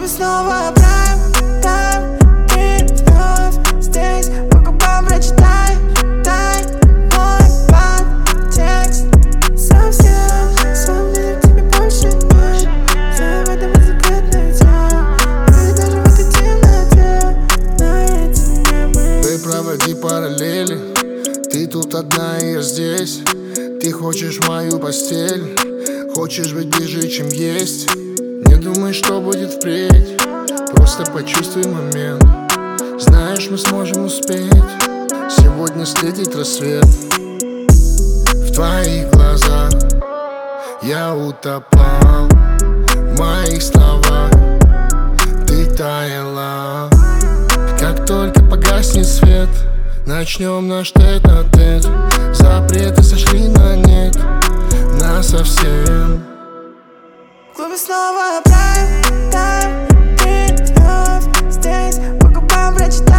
клубе снова прайм тайм, ты вновь здесь, по губам прочитай мой подтекст. Совсем сомнений в тебе больше нет. Я в этом закрытной тьме, ты даже в этой темноте наедине мы. Ты проводи параллели, ты тут одна и я здесь. Ты хочешь мою постель, хочешь быть ближе, чем есть. Не думай, что будет впредь, просто почувствуй момент. Знаешь, мы сможем успеть сегодня встретить рассвет. В твоих глазах я утопал, в моих словах ты таяла. Как только погаснет свет, начнем наш тет-а-тет. Запреты сошли на нет, насовсем. В клубе снова прайм тайм, ты вновь здесь, по губам прочитай